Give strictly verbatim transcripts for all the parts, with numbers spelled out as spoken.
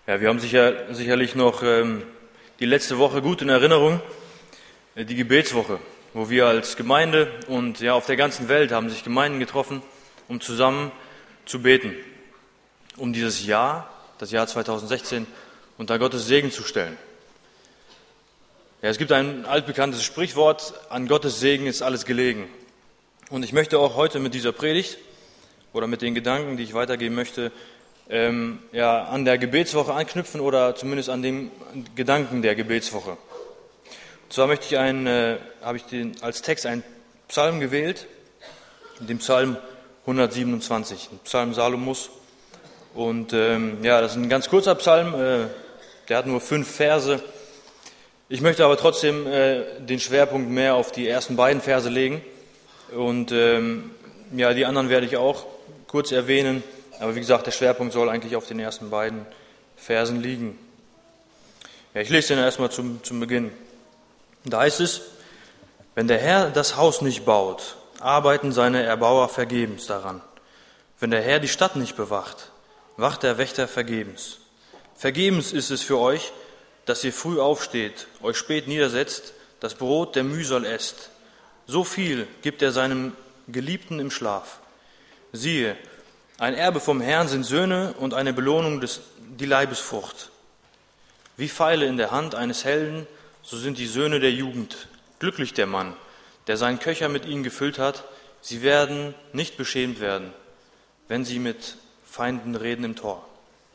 Ja, wir haben sicher, sicherlich noch ähm, die letzte Woche gut in Erinnerung, äh, die Gebetswoche, wo wir als Gemeinde und ja auf der ganzen Welt haben sich Gemeinden getroffen, um zusammen zu beten, um dieses Jahr, das Jahr zweitausendsechzehn, unter Gottes Segen zu stellen. Ja, es gibt ein altbekanntes Sprichwort: An Gottes Segen ist alles gelegen. Und ich möchte auch heute mit dieser Predigt oder mit den Gedanken, die ich weitergeben möchte, ähm, ja, an der Gebetswoche anknüpfen oder zumindest an den Gedanken der Gebetswoche. Und zwar möchte ich einen, äh, habe ich den, als Text einen Psalm gewählt, den Psalm hundertsiebenundzwanzig, ein Psalm Salomos. Und ähm, ja, das ist ein ganz kurzer Psalm, äh, der hat nur fünf Verse. Ich möchte aber trotzdem äh, den Schwerpunkt mehr auf die ersten beiden Verse legen. Und ähm, ja, die anderen werde ich auch kurz erwähnen. Aber wie gesagt, der Schwerpunkt soll eigentlich auf den ersten beiden Versen liegen. Ja, ich lese den erstmal zum, zum Beginn. Da heißt es: Wenn der Herr das Haus nicht baut, arbeiten seine Erbauer vergebens daran. Wenn der Herr die Stadt nicht bewacht, wacht der Wächter vergebens. Vergebens ist es für euch, dass ihr früh aufsteht, euch spät niedersetzt, das Brot der Mühsal esst. So viel gibt er seinem Geliebten im Schlaf. Siehe, ein Erbe vom Herrn sind Söhne und eine Belohnung des, die Leibesfrucht. Wie Pfeile in der Hand eines Helden, so sind die Söhne der Jugend. Glücklich der Mann, der seinen Köcher mit ihnen gefüllt hat. Sie werden nicht beschämt werden, wenn sie mit Feinden reden im Tor.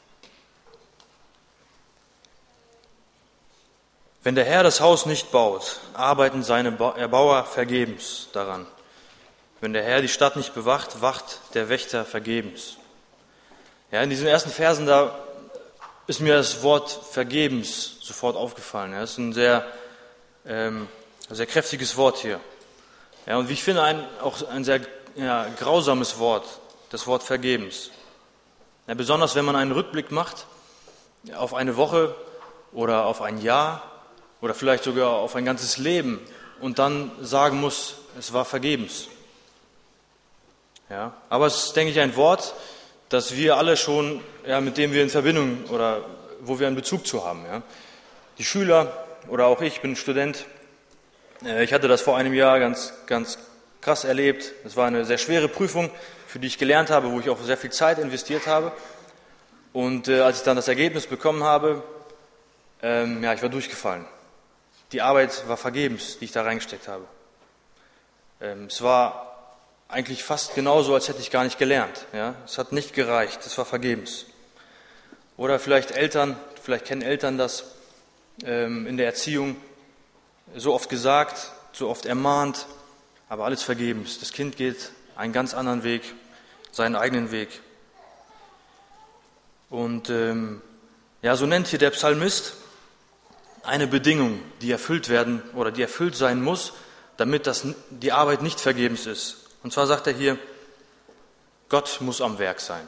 Wenn der Herr das Haus nicht baut, arbeiten seine Erbauer vergebens daran. Wenn der Herr die Stadt nicht bewacht, wacht der Wächter vergebens. Ja, in diesen ersten Versen, da ist mir das Wort vergebens sofort aufgefallen. Ja, das ist ein sehr, ähm, sehr kräftiges Wort hier. Ja, und wie ich finde, ein, auch ein sehr ja, grausames Wort, das Wort vergebens. Ja, besonders wenn man einen Rückblick macht auf eine Woche oder auf ein Jahr oder vielleicht sogar auf ein ganzes Leben und dann sagen muss, es war vergebens. Ja, aber es ist, denke ich, ein Wort, das wir alle schon, ja, mit dem wir in Verbindung oder wo wir einen Bezug zu haben. Ja. Die Schüler oder auch ich, bin Student, äh, ich hatte das vor einem Jahr ganz, ganz krass erlebt. Es war eine sehr schwere Prüfung, für die ich gelernt habe, wo ich auch sehr viel Zeit investiert habe. Und äh, als ich dann das Ergebnis bekommen habe, ähm, ja, ich war durchgefallen. Die Arbeit war vergebens, die ich da reingesteckt habe. Ähm, es war eigentlich fast genauso, als hätte ich gar nicht gelernt. Ja? Es hat nicht gereicht, es war vergebens. Oder vielleicht Eltern, vielleicht kennen Eltern das ähm, in der Erziehung, so oft gesagt, so oft ermahnt, aber alles vergebens. Das Kind geht einen ganz anderen Weg, seinen eigenen Weg. Und ähm, ja, so nennt hier der Psalmist eine Bedingung, die erfüllt werden oder die erfüllt sein muss, damit das, die Arbeit nicht vergebens ist. Und zwar sagt er hier, Gott muss am Werk sein.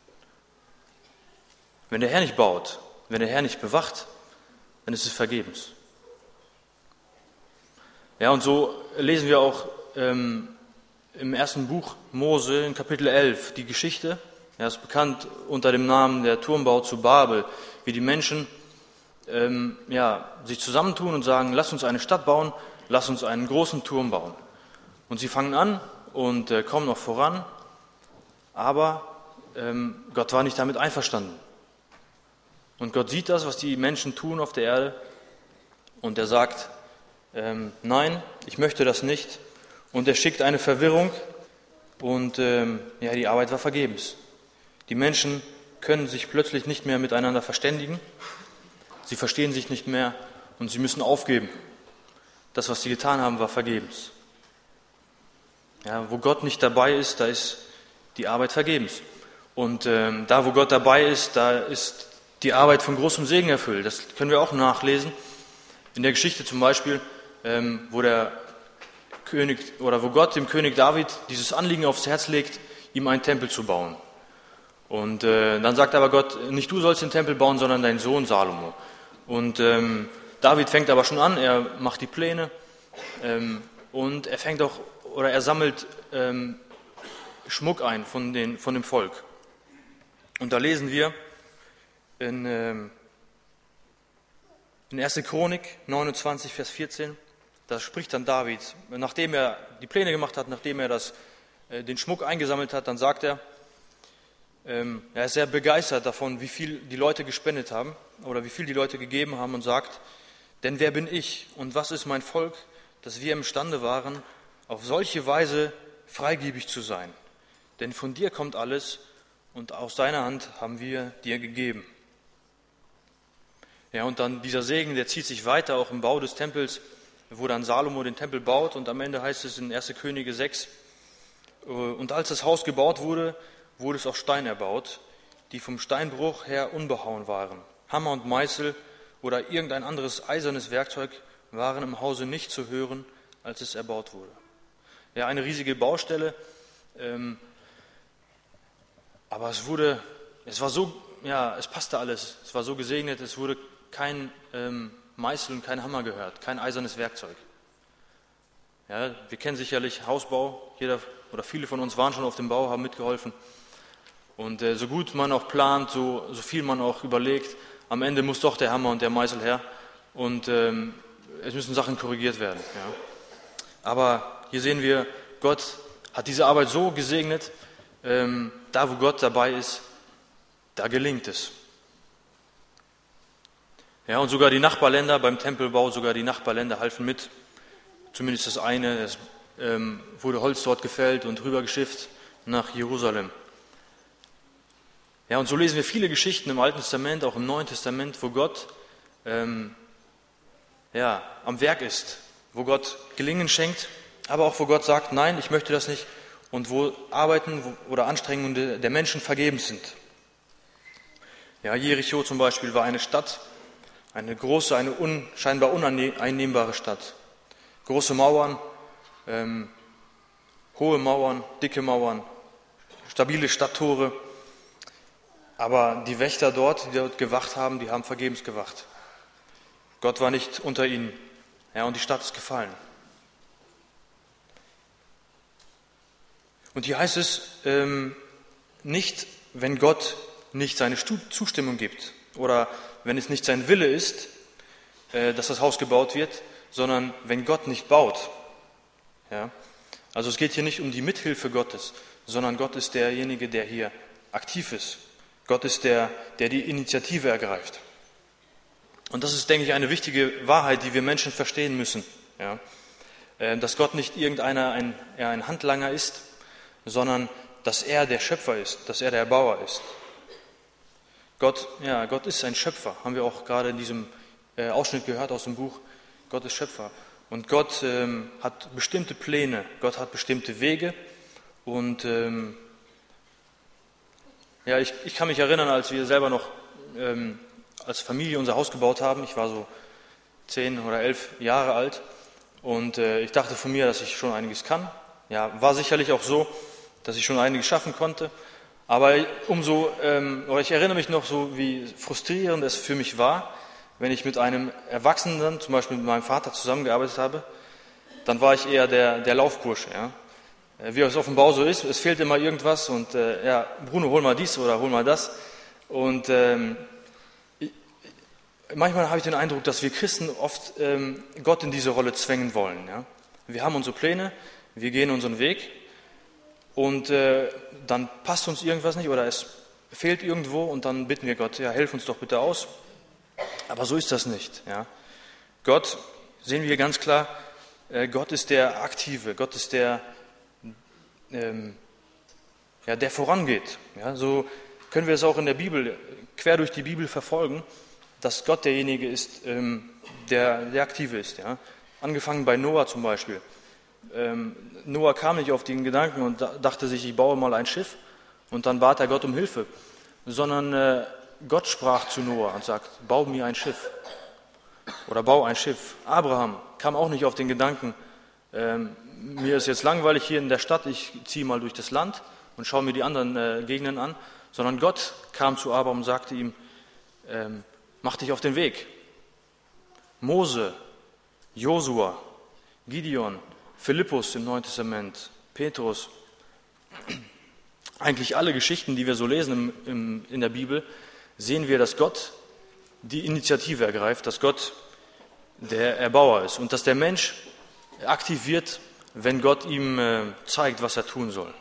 Wenn der Herr nicht baut, wenn der Herr nicht bewacht, dann ist es vergebens. Ja, und so lesen wir auch ähm, im ersten Buch Mose in Kapitel elf die Geschichte. Ja, ist bekannt unter dem Namen der Turmbau zu Babel, wie die Menschen ähm, ja, sich zusammentun und sagen, lass uns eine Stadt bauen, lass uns einen großen Turm bauen. Und sie fangen an und äh, kommen noch voran, aber ähm, Gott war nicht damit einverstanden. Und Gott sieht das, was die Menschen tun auf der Erde, und er sagt, ähm, nein, ich möchte das nicht. Und er schickt eine Verwirrung und ähm, ja, die Arbeit war vergebens. Die Menschen können sich plötzlich nicht mehr miteinander verständigen, sie verstehen sich nicht mehr und sie müssen aufgeben. Das, was sie getan haben, war vergebens. Ja, wo Gott nicht dabei ist, da ist die Arbeit vergebens. Und ähm, da, wo Gott dabei ist, da ist die Arbeit von großem Segen erfüllt. Das können wir auch nachlesen. In der Geschichte zum Beispiel, ähm, wo der König oder wo Gott dem König David dieses Anliegen aufs Herz legt, ihm einen Tempel zu bauen. Und äh, dann sagt aber Gott, nicht du sollst den Tempel bauen, sondern dein Sohn Salomo. Und ähm, David fängt aber schon an, er macht die Pläne ähm, und er fängt auch oder er sammelt ähm, Schmuck ein von, den, von dem Volk. Und da lesen wir, in, ähm, in erster Chronik neunundzwanzig, Vers vierzehn. Da spricht dann David, nachdem er die Pläne gemacht hat, nachdem er das, äh, den Schmuck eingesammelt hat, dann sagt er, ähm, er ist sehr begeistert davon, wie viel die Leute gespendet haben oder wie viel die Leute gegeben haben und sagt, denn wer bin ich und was ist mein Volk, dass wir imstande waren, auf solche Weise freigebig zu sein. Denn von dir kommt alles und aus deiner Hand haben wir dir gegeben. Ja, und dann dieser Segen, der zieht sich weiter, auch im Bau des Tempels, wo dann Salomo den Tempel baut. Und am Ende heißt es in erster Könige sechs, und als das Haus gebaut wurde, wurde es aus Stein erbaut, die vom Steinbruch her unbehauen waren. Hammer und Meißel oder irgendein anderes eisernes Werkzeug waren im Hause nicht zu hören, als es erbaut wurde. Ja, eine riesige Baustelle, ähm, aber es wurde, es war so, ja, es passte alles, es war so gesegnet, es wurde kein ähm, Meißel und kein Hammer gehört, kein eisernes Werkzeug. Ja, wir kennen sicherlich Hausbau, jeder oder viele von uns waren schon auf dem Bau, haben mitgeholfen. Und äh, so gut man auch plant, so, so viel man auch überlegt, am Ende muss doch der Hammer und der Meißel her und ähm, es müssen Sachen korrigiert werden. Ja. Aber hier sehen wir, Gott hat diese Arbeit so gesegnet, ähm, da wo Gott dabei ist, da gelingt es. Ja, und sogar die Nachbarländer beim Tempelbau, sogar die Nachbarländer halfen mit. Zumindest das eine, es ähm, wurde Holz dort gefällt und rübergeschifft nach Jerusalem. Ja, und so lesen wir viele Geschichten im Alten Testament, auch im Neuen Testament, wo Gott ähm, ja, am Werk ist, wo Gott Gelingen schenkt, aber auch wo Gott sagt, nein, ich möchte das nicht, und wo Arbeiten oder Anstrengungen der Menschen vergebens sind. Ja, Jericho zum Beispiel war eine Stadt, eine große, eine un, scheinbar uneinnehmbare Stadt. Große Mauern, ähm, hohe Mauern, dicke Mauern, stabile Stadttore. Aber die Wächter dort, die dort gewacht haben, die haben vergebens gewacht. Gott war nicht unter ihnen. Ja, und die Stadt ist gefallen. Und hier heißt es, ähm, nicht, wenn Gott nicht seine Zustimmung gibt oder wenn es nicht sein Wille ist, äh, dass das Haus gebaut wird, sondern wenn Gott nicht baut. Ja? Also es geht hier nicht um die Mithilfe Gottes, sondern Gott ist derjenige, der hier aktiv ist. Gott ist der, der die Initiative ergreift. Und das ist, denke ich, eine wichtige Wahrheit, die wir Menschen verstehen müssen. Ja? Äh, dass Gott nicht irgendeiner ein, ja, ein Handlanger ist, sondern dass er der Schöpfer ist, dass er der Erbauer ist. Gott, ja, Gott ist ein Schöpfer, haben wir auch gerade in diesem äh, Ausschnitt gehört aus dem Buch. Gott ist Schöpfer. Und Gott ähm, hat bestimmte Pläne, Gott hat bestimmte Wege. Und ähm, ja, ich, ich kann mich erinnern, als wir selber noch ähm, als Familie unser Haus gebaut haben. Ich war so zehn oder elf Jahre alt und äh, ich dachte von mir, dass ich schon einiges kann. Ja, war sicherlich auch so, dass ich schon einiges schaffen konnte. Aber umso, ähm, oder ich erinnere mich noch so, wie frustrierend es für mich war, wenn ich mit einem Erwachsenen, zum Beispiel mit meinem Vater zusammengearbeitet habe, dann war ich eher der, der Laufbursche. Ja. Wie es auf dem Bau so ist, es fehlt immer irgendwas und äh, ja, Bruno, hol mal dies oder hol mal das. Und ähm, ich, manchmal habe ich den Eindruck, dass wir Christen oft ähm, Gott in diese Rolle zwängen wollen. Ja. Wir haben unsere Pläne, wir gehen unseren Weg und äh, dann passt uns irgendwas nicht oder es fehlt irgendwo und dann bitten wir Gott, ja, hilf uns doch bitte aus. Aber so ist das nicht. Ja. Gott, sehen wir ganz klar, äh, Gott ist der Aktive, Gott ist der, ähm, ja, der vorangeht. Ja. So können wir es auch in der Bibel, quer durch die Bibel verfolgen, dass Gott derjenige ist, ähm, der, der Aktive ist. Ja. Angefangen bei Noah zum Beispiel. Ähm, Noah kam nicht auf den Gedanken und dachte sich, ich baue mal ein Schiff und dann bat er Gott um Hilfe, sondern äh, Gott sprach zu Noah und sagt, bau mir ein Schiff oder bau ein Schiff. Abraham kam auch nicht auf den Gedanken, ähm, mir ist jetzt langweilig hier in der Stadt, ich ziehe mal durch das Land und schaue mir die anderen äh, Gegenden an, sondern Gott kam zu Abraham und sagte ihm, ähm, mach dich auf den Weg. Mose, Josua, Gideon, Philippus im Neuen Testament, Petrus, eigentlich alle Geschichten, die wir so lesen im, im, in der Bibel, sehen wir, dass Gott die Initiative ergreift, dass Gott der Erbauer ist und dass der Mensch aktiv wird, wenn Gott ihm äh, zeigt, was er tun soll.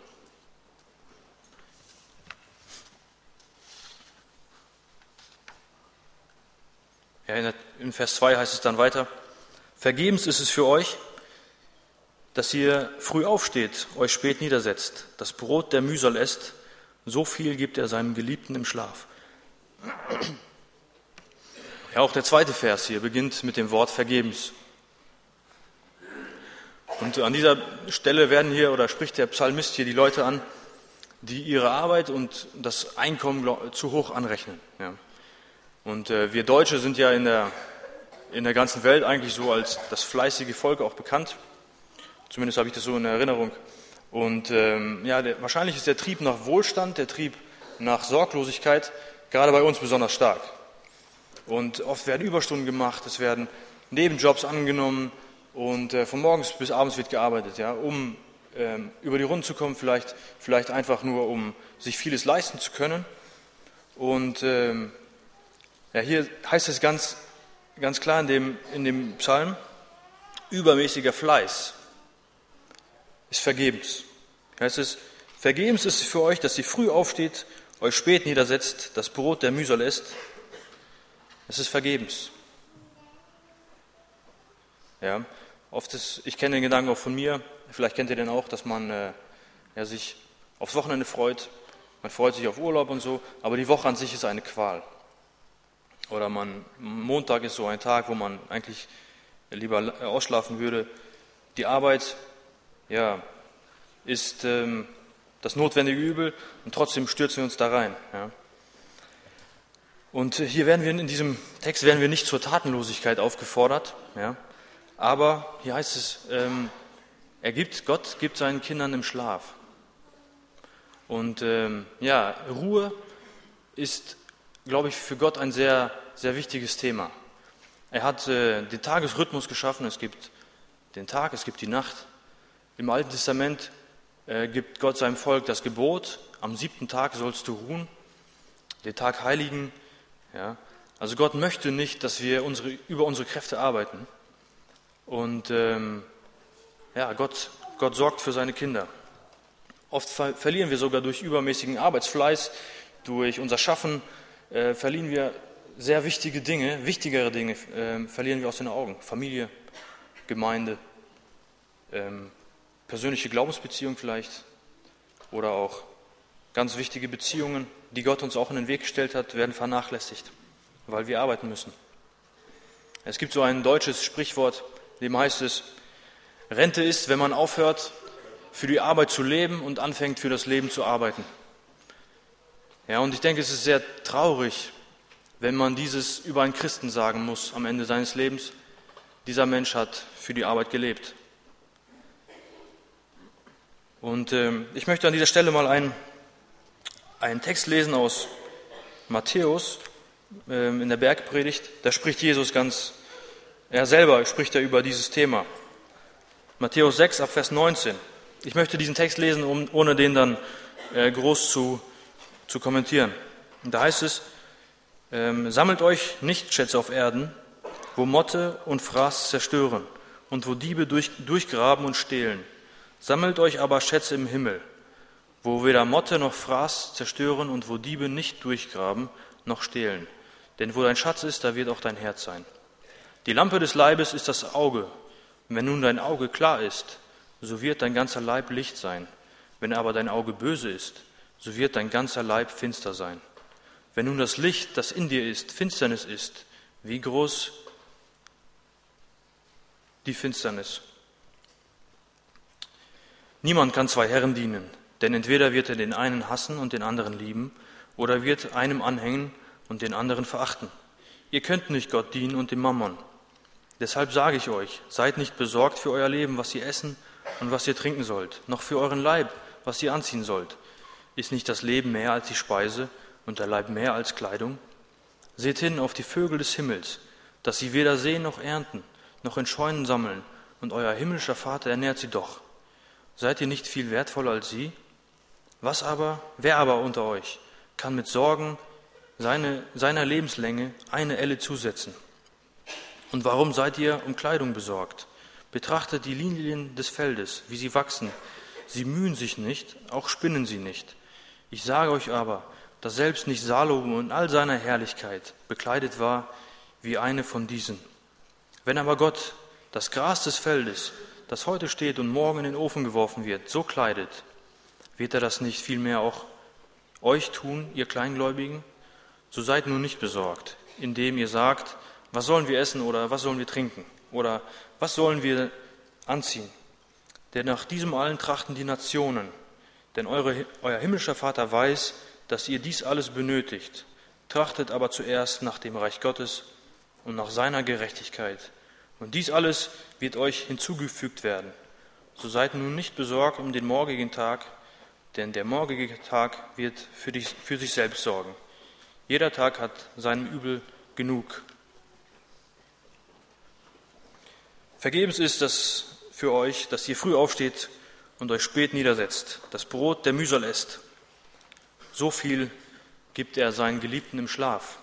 Ja, in, der, in Vers zwei heißt es dann weiter: Vergebens ist es für euch, dass ihr früh aufsteht, euch spät niedersetzt, das Brot der Mühsal esst, so viel gibt er seinem Geliebten im Schlaf. Ja, auch der zweite Vers hier beginnt mit dem Wort vergebens. Und an dieser Stelle werden hier, oder spricht der Psalmist hier die Leute an, die ihre Arbeit und das Einkommen zu hoch anrechnen. Ja. Und äh, wir Deutsche sind ja in der, in der ganzen Welt eigentlich so als das fleißige Volk auch bekannt. Zumindest habe ich das so in Erinnerung. Und ähm, ja, der, wahrscheinlich ist der Trieb nach Wohlstand, der Trieb nach Sorglosigkeit gerade bei uns besonders stark. Und oft werden Überstunden gemacht, es werden Nebenjobs angenommen und äh, von morgens bis abends wird gearbeitet, ja, um ähm, über die Runden zu kommen, vielleicht, vielleicht einfach nur, um sich vieles leisten zu können. Und ähm, ja, hier heißt es ganz, ganz klar in dem, in dem Psalm, übermäßiger Fleiß ist vergebens. Heißt es, vergebens ist es für euch, dass ihr früh aufsteht, euch spät niedersetzt, das Brot der Mühsal esst. Es ist vergebens. Ja, oft ist, ich kenne den Gedanken auch von mir, vielleicht kennt ihr den auch, dass man äh, ja, sich aufs Wochenende freut, man freut sich auf Urlaub und so, aber die Woche an sich ist eine Qual. Oder man, Montag ist so ein Tag, wo man eigentlich lieber ausschlafen würde. Die Arbeit, ja, ist ähm, das notwendige Übel und trotzdem stürzen wir uns da rein. Ja. Und hier werden wir in diesem Text werden wir nicht zur Tatenlosigkeit aufgefordert, ja, aber hier heißt es, ähm, er gibt, Gott gibt seinen Kindern im Schlaf. Und ähm, ja, Ruhe ist, glaube ich, für Gott ein sehr, sehr wichtiges Thema. Er hat äh, den Tagesrhythmus geschaffen, es gibt den Tag, es gibt die Nacht. Im Alten Testament äh, gibt Gott seinem Volk das Gebot, am siebten Tag sollst du ruhen, den Tag heiligen. Ja, also Gott möchte nicht, dass wir unsere, über unsere Kräfte arbeiten. Und ähm, ja, Gott, Gott sorgt für seine Kinder. Oft ver- verlieren wir sogar durch übermäßigen Arbeitsfleiß, durch unser Schaffen, äh, verlieren wir sehr wichtige Dinge, wichtigere Dinge äh, verlieren wir aus den Augen. Familie, Gemeinde, ähm, persönliche Glaubensbeziehung vielleicht oder auch ganz wichtige Beziehungen, die Gott uns auch in den Weg gestellt hat, werden vernachlässigt, weil wir arbeiten müssen. Es gibt so ein deutsches Sprichwort, dem heißt es, Rente ist, wenn man aufhört, für die Arbeit zu leben und anfängt, für das Leben zu arbeiten. Ja, und ich denke, es ist sehr traurig, wenn man dieses über einen Christen sagen muss am Ende seines Lebens. Dieser Mensch hat für die Arbeit gelebt. Und äh, ich möchte an dieser Stelle mal einen, einen Text lesen aus Matthäus äh, in der Bergpredigt. Da spricht Jesus ganz, er selber spricht er über dieses Thema. Matthäus sechs, ab Vers neunzehn. Ich möchte diesen Text lesen, um, ohne den dann äh, groß zu, zu kommentieren. Und da heißt es, ähm, sammelt euch nicht Schätze auf Erden, wo Motte und Fraß zerstören und wo Diebe durch, durchgraben und stehlen. Sammelt euch aber Schätze im Himmel, wo weder Motte noch Fraß zerstören und wo Diebe nicht durchgraben noch stehlen. Denn wo dein Schatz ist, da wird auch dein Herz sein. Die Lampe des Leibes ist das Auge. Und wenn nun dein Auge klar ist, so wird dein ganzer Leib Licht sein. Wenn aber dein Auge böse ist, so wird dein ganzer Leib finster sein. Wenn nun das Licht, das in dir ist, Finsternis ist, wie groß die Finsternis. Niemand kann zwei Herren dienen, denn entweder wird er den einen hassen und den anderen lieben, oder wird einem anhängen und den anderen verachten. Ihr könnt nicht Gott dienen und dem Mammon. Deshalb sage ich euch, seid nicht besorgt für euer Leben, was ihr essen und was ihr trinken sollt, noch für euren Leib, was ihr anziehen sollt. Ist nicht das Leben mehr als die Speise und der Leib mehr als Kleidung? Seht hin auf die Vögel des Himmels, dass sie weder säen noch ernten, noch in Scheunen sammeln, und euer himmlischer Vater ernährt sie doch. Seid ihr nicht viel wertvoller als sie? Was aber, wer aber unter euch kann mit Sorgen seine, seiner Lebenslänge eine Elle zusetzen. Und warum seid ihr um Kleidung besorgt? Betrachtet die Lilien des Feldes, wie sie wachsen. Sie mühen sich nicht, auch spinnen sie nicht. Ich sage euch aber, dass selbst nicht Salomo in all seiner Herrlichkeit bekleidet war wie eine von diesen. Wenn aber Gott das Gras des Feldes, das heute steht und morgen in den Ofen geworfen wird, so kleidet, wird er das nicht vielmehr auch euch tun, ihr Kleingläubigen? So seid nun nicht besorgt, indem ihr sagt, was sollen wir essen oder was sollen wir trinken oder was sollen wir anziehen? Denn nach diesem allen trachten die Nationen. Denn eure, euer himmlischer Vater weiß, dass ihr dies alles benötigt. Trachtet aber zuerst nach dem Reich Gottes und nach seiner Gerechtigkeit. Und dies alles wird euch hinzugefügt werden. So seid nun nicht besorgt um den morgigen Tag, denn der morgige Tag wird für, dich, für sich selbst sorgen. Jeder Tag hat seinem Übel genug. Vergebens ist das für euch, dass ihr früh aufsteht und euch spät niedersetzt, das Brot der Mühsal esst. So viel gibt er seinen Geliebten im Schlaf.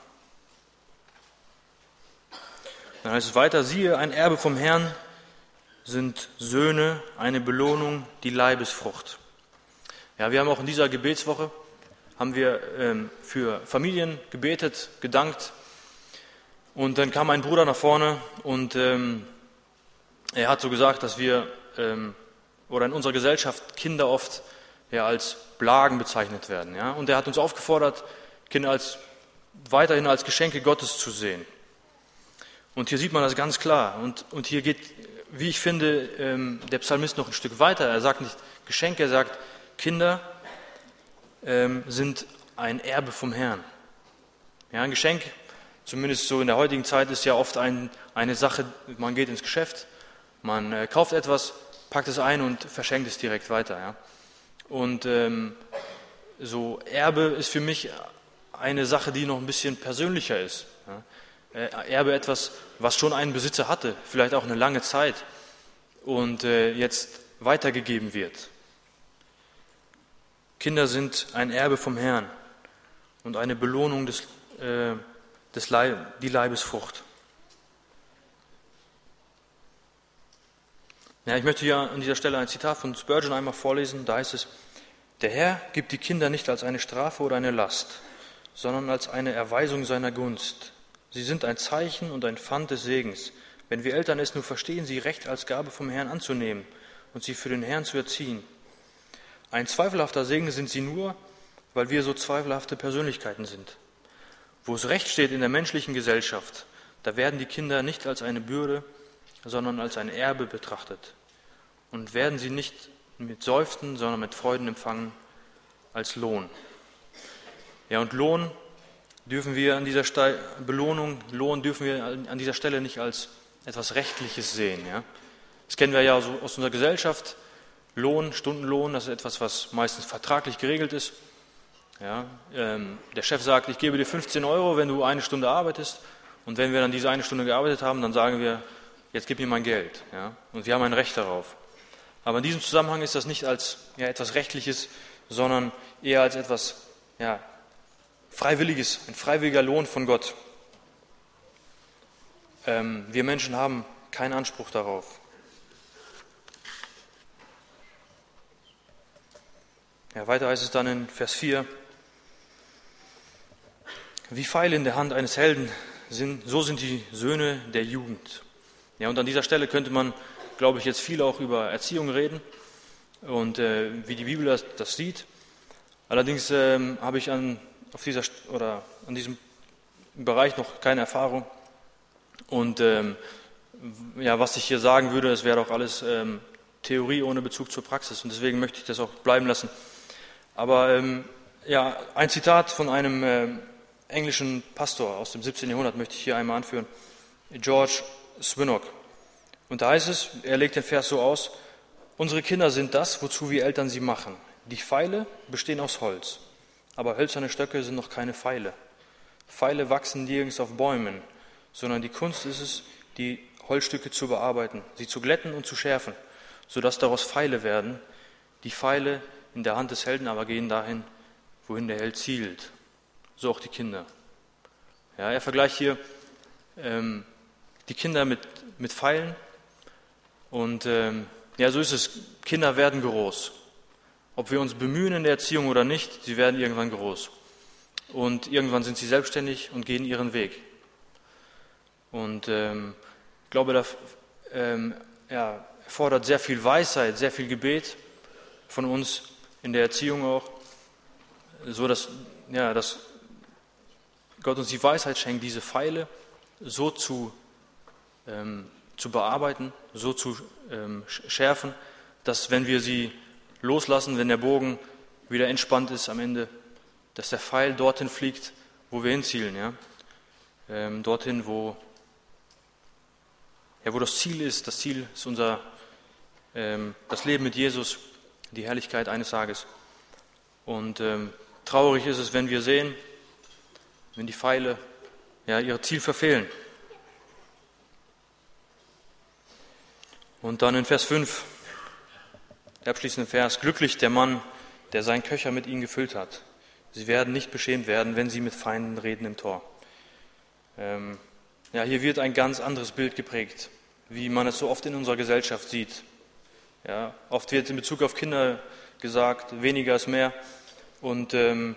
Dann heißt es weiter, siehe, ein Erbe vom Herrn sind Söhne, eine Belohnung, die Leibesfrucht. Ja, wir haben auch in dieser Gebetswoche, haben wir ähm, für Familien gebetet, gedankt. Und dann kam ein Bruder nach vorne und ähm, er hat so gesagt, dass wir, ähm, oder in unserer Gesellschaft Kinder oft ja, als Blagen bezeichnet werden. Ja? Und er hat uns aufgefordert, Kinder als, weiterhin als Geschenke Gottes zu sehen. Und hier sieht man das ganz klar. Und, und hier geht, wie ich finde, ähm, der Psalmist noch ein Stück weiter. Er sagt nicht Geschenke, er sagt, Kinder ähm, sind ein Erbe vom Herrn. Ja, ein Geschenk, zumindest so in der heutigen Zeit, ist ja oft ein, eine Sache, man geht ins Geschäft, man äh, kauft etwas, packt es ein und verschenkt es direkt weiter. Ja. Und ähm, so Erbe ist für mich eine Sache, die noch ein bisschen persönlicher ist. Ja. Erbe etwas, was schon einen Besitzer hatte, vielleicht auch eine lange Zeit und äh, jetzt weitergegeben wird. Kinder sind ein Erbe vom Herrn und eine Belohnung des, äh, des Leib, die Leibesfrucht. Ja, ich möchte hier an dieser Stelle ein Zitat von Spurgeon einmal vorlesen. Da heißt es, der Herr gibt die Kinder nicht als eine Strafe oder eine Last, sondern als eine Erweisung seiner Gunst. Sie sind ein Zeichen und ein Pfand des Segens. Wenn wir Eltern es nur verstehen, sie recht als Gabe vom Herrn anzunehmen und sie für den Herrn zu erziehen. Ein zweifelhafter Segen sind sie nur, weil wir so zweifelhafte Persönlichkeiten sind. Wo es Recht steht in der menschlichen Gesellschaft, da werden die Kinder nicht als eine Bürde, sondern als ein Erbe betrachtet und werden sie nicht mit Seufzen, sondern mit Freuden empfangen als Lohn. Ja, und Lohn dürfen wir an dieser Stelle, Belohnung, Lohn dürfen wir an dieser Stelle nicht als etwas Rechtliches sehen. Ja? Das kennen wir ja so aus unserer Gesellschaft. Lohn, Stundenlohn, das ist etwas, was meistens vertraglich geregelt ist. Ja? Ähm, der Chef sagt, ich gebe dir fünfzehn Euro, wenn du eine Stunde arbeitest. Und wenn wir dann diese eine Stunde gearbeitet haben, dann sagen wir, jetzt gib mir mein Geld. Ja? Und wir haben ein Recht darauf. Aber in diesem Zusammenhang ist das nicht als ja, etwas Rechtliches, sondern eher als etwas ja, Freiwilliges, ein freiwilliger Lohn von Gott. Ähm, wir Menschen haben keinen Anspruch darauf. Ja, weiter heißt es dann in Vers vier, wie Pfeile in der Hand eines Helden sind, so sind die Söhne der Jugend. Ja, und an dieser Stelle könnte man, glaube ich, jetzt viel auch über Erziehung reden und äh, wie die Bibel das, das sieht. Allerdings ähm, habe ich an auf dieser oder an diesem Bereich noch keine Erfahrung. Und ähm, ja, was ich hier sagen würde, das wäre doch alles ähm, Theorie ohne Bezug zur Praxis. Und deswegen möchte ich das auch bleiben lassen. Aber ähm, ja, ein Zitat von einem ähm, englischen Pastor aus dem siebzehnten Jahrhundert möchte ich hier einmal anführen. George Swinnock. Und da heißt es, er legt den Vers so aus, unsere Kinder sind das, wozu wir Eltern sie machen. Die Pfeile bestehen aus Holz. Aber hölzerne Stöcke sind noch keine Pfeile. Pfeile wachsen nirgends auf Bäumen, sondern die Kunst ist es, die Holzstücke zu bearbeiten, sie zu glätten und zu schärfen, sodass daraus Pfeile werden. Die Pfeile in der Hand des Helden aber gehen dahin, wohin der Held zielt. So auch die Kinder. Ja, er vergleicht hier ähm, die Kinder mit, mit Pfeilen. Und ähm, ja, so ist es. Kinder werden groß. Ob wir uns bemühen in der Erziehung oder nicht, sie werden irgendwann groß. Und irgendwann sind sie selbstständig und gehen ihren Weg. Und ähm, ich glaube, da ähm, ja, erfordert sehr viel Weisheit, sehr viel Gebet von uns in der Erziehung auch, so dass, ja, dass Gott uns die Weisheit schenkt, diese Pfeile so zu, ähm, zu bearbeiten, so zu ähm, schärfen, dass wenn wir sie loslassen, wenn der Bogen wieder entspannt ist am Ende, dass der Pfeil dorthin fliegt, wo wir hinzielen, ja? Ähm, dorthin, wo, ja, wo das Ziel ist. Das Ziel ist unser, ähm, das Leben mit Jesus, die Herrlichkeit eines Tages. Und ähm, traurig ist es, wenn wir sehen, wenn die Pfeile ja, ihr Ziel verfehlen. Und dann in Vers fünf, der abschließende Vers: Glücklich der Mann, der seinen Köcher mit ihnen gefüllt hat. Sie werden nicht beschämt werden, wenn sie mit Feinden reden im Tor. Ähm, ja, hier wird ein ganz anderes Bild geprägt, wie man es so oft in unserer Gesellschaft sieht. Ja, oft wird in Bezug auf Kinder gesagt, weniger ist mehr. Und ähm,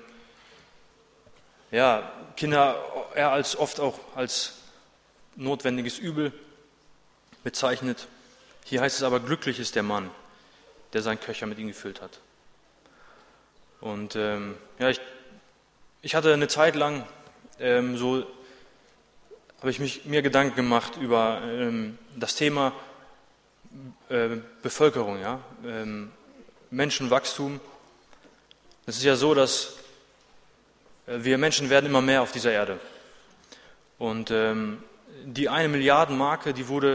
ja, Kinder eher als oft auch als notwendiges Übel bezeichnet. Hier heißt es aber, glücklich ist der Mann, der seinen Köcher mit ihm gefüllt hat. Und ähm, ja, ich, ich hatte eine Zeit lang ähm, so, habe ich mich, mir Gedanken gemacht über ähm, das Thema äh, Bevölkerung, ja, ähm, Menschenwachstum. Es ist ja so, dass äh, wir Menschen werden immer mehr auf dieser Erde. Und ähm, die eine Milliarden Marke, die wurde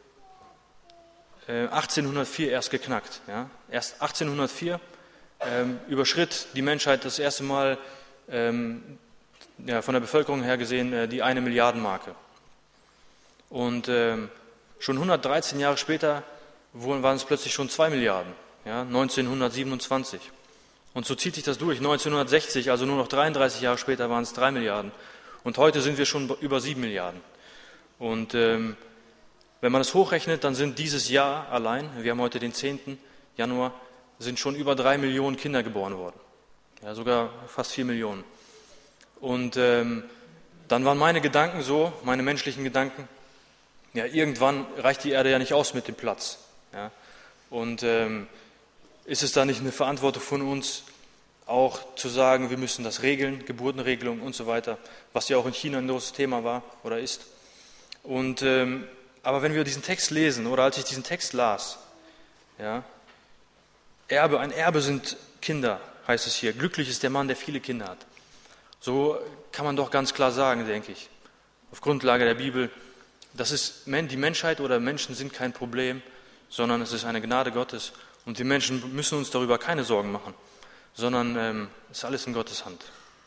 äh, achtzehnhundertvier erst geknackt. Ja? Erst achtzehnhundertvier ähm, überschritt die Menschheit das erste Mal ähm, ja, von der Bevölkerung her gesehen äh, die eine Milliarden Marke. Und ähm, schon hundertdreizehn Jahre später waren es plötzlich schon zwei Milliarden, ja? neunzehnhundertsiebenundzwanzig. Und so zieht sich das durch. neunzehnhundertsechzig, also nur noch dreiunddreißig Jahre später, waren es drei Milliarden. Und heute sind wir schon über sieben Milliarden. Und ähm, wenn man es hochrechnet, dann sind dieses Jahr allein, wir haben heute den zehnten Januar, sind schon über drei Millionen Kinder geboren worden. Ja, sogar fast vier Millionen. Und ähm, dann waren meine Gedanken so, meine menschlichen Gedanken, ja, irgendwann reicht die Erde ja nicht aus mit dem Platz. Ja? Und ähm, ist es da nicht eine Verantwortung von uns, auch zu sagen, wir müssen das regeln, Geburtenregelung und so weiter, was ja auch in China ein großes Thema war oder ist. Und, ähm, aber wenn wir diesen Text lesen, oder als ich diesen Text las, ja, Erbe, ein Erbe sind Kinder, heißt es hier. Glücklich ist der Mann, der viele Kinder hat. So kann man doch ganz klar sagen, denke ich, auf Grundlage der Bibel, das ist, die Menschheit oder Menschen sind kein Problem, sondern es ist eine Gnade Gottes. Und die Menschen müssen uns darüber keine Sorgen machen, sondern ähm, es ist alles in Gottes Hand.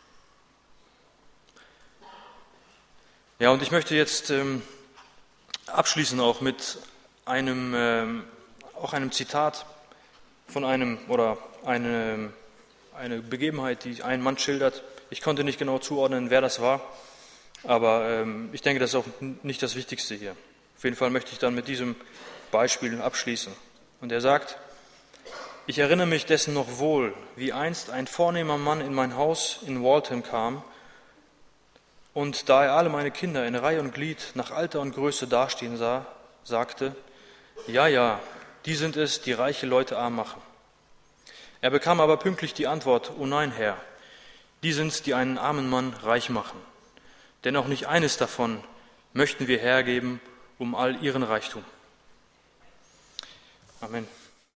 Ja, und ich möchte jetzt ähm, abschließen auch mit einem, ähm, auch einem Zitat von einem, oder eine, eine Begebenheit, die ein Mann schildert. Ich konnte nicht genau zuordnen, wer das war, aber ähm, ich denke, das ist auch nicht das Wichtigste hier. Auf jeden Fall möchte ich dann mit diesem Beispiel abschließen. Und er sagt: Ich erinnere mich dessen noch wohl, wie einst ein vornehmer Mann in mein Haus in Waltham kam, und da er alle meine Kinder in Reihe und Glied nach Alter und Größe dastehen sah, sagte: Ja, ja, die sind es, die reiche Leute arm machen. Er bekam aber pünktlich die Antwort: Oh nein, Herr, die sind's, die einen armen Mann reich machen. Denn auch nicht eines davon möchten wir hergeben um all ihren Reichtum. Amen.